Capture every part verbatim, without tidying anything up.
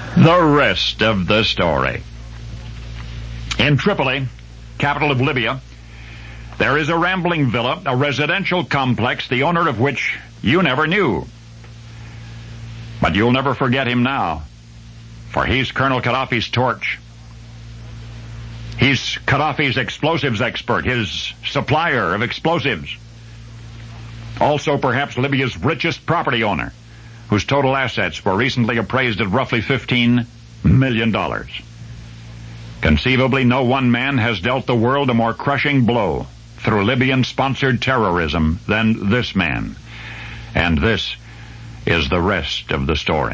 The rest of the story. In Tripoli, capital of Libya, there is a rambling villa, a residential complex, the owner of which you never knew. But you'll never forget him now, for he's Colonel Gaddafi's torch. He's Gaddafi's explosives expert, his supplier of explosives. Also perhaps Libya's richest property owner, whose total assets were recently appraised at roughly fifteen million dollars. Conceivably, no one man has dealt the world a more crushing blow through Libyan-sponsored terrorism than this man. And this is the rest of the story.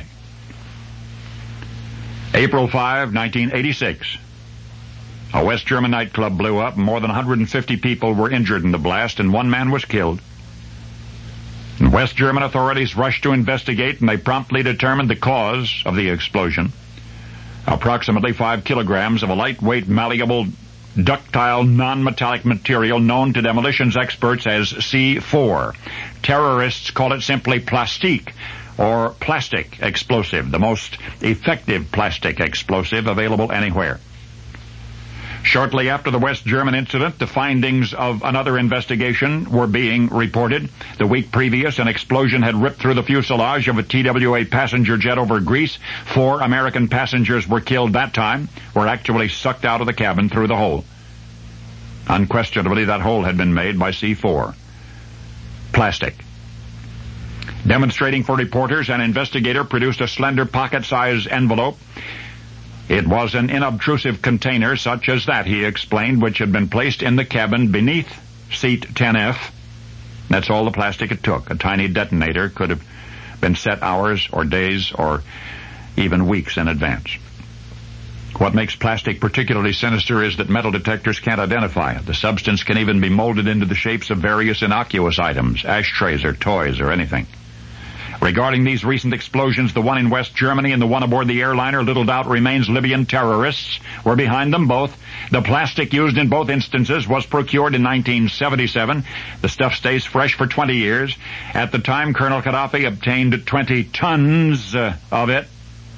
April fifth, nineteen eighty-six. A West German nightclub blew up. More than one hundred fifty people were injured in the blast, and one man was killed. And West German authorities rushed to investigate, and they promptly determined the cause of the explosion. Approximately five kilograms of a lightweight, malleable, ductile, non-metallic material known to demolitions experts as C four. Terrorists call it simply plastique, or plastic explosive, the most effective plastic explosive available anywhere. Shortly after the West German incident, the findings of another investigation were being reported. The week previous, an explosion had ripped through the fuselage of a T W A passenger jet over Greece. Four American passengers were killed that time, were actually sucked out of the cabin through the hole. Unquestionably, that hole had been made by C four. Plastic. Demonstrating for reporters, an investigator produced a slender pocket-sized envelope. It was an inobtrusive container such as that, he explained, which had been placed in the cabin beneath seat ten F. That's all the plastic it took. A tiny detonator could have been set hours or days or even weeks in advance. What makes plastic particularly sinister is that metal detectors can't identify it. The substance can even be molded into the shapes of various innocuous items, ashtrays or toys or anything. Regarding these recent explosions, the one in West Germany and the one aboard the airliner, little doubt remains Libyan terrorists were behind them both. The plastic used in both instances was procured in nineteen seventy-seven. The stuff stays fresh for twenty years. At the time, Colonel Gaddafi obtained twenty tons uh, of it.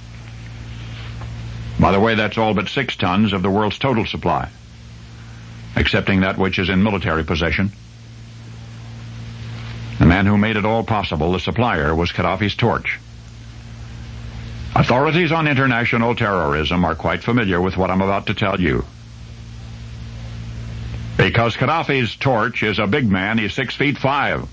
By the way, that's all but six tons of the world's total supply, excepting that which is in military possession. The man who made it all possible, the supplier, was Gaddafi's torch. Authorities on international terrorism are quite familiar with what I'm about to tell you. Because Gaddafi's torch is a big man, he's six feet five,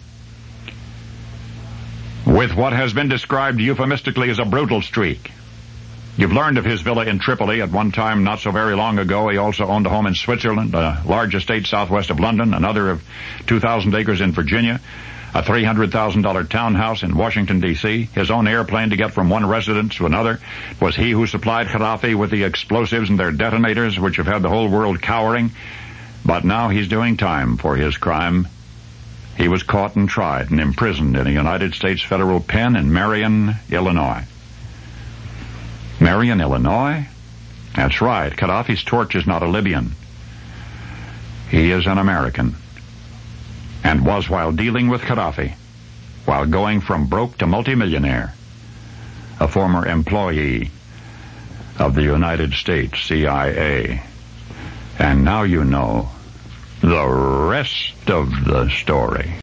with what has been described euphemistically as a brutal streak. You've learned of his villa in Tripoli. At one time, not so very long ago, he also owned a home in Switzerland, a large estate southwest of London, another of two thousand acres in Virginia, a three hundred thousand dollars townhouse in Washington, D C, his own airplane to get from one residence to another. It was he who supplied Gaddafi with the explosives and their detonators, which have had the whole world cowering. But now he's doing time for his crime. He was caught and tried and imprisoned in a United States federal pen in Marion, Illinois. Marion, Illinois? That's right. Gaddafi's torch is not a Libyan. He is an American. And was while dealing with Gaddafi, while going from broke to multimillionaire, a former employee of the United States C I A. And now you know the rest of the story.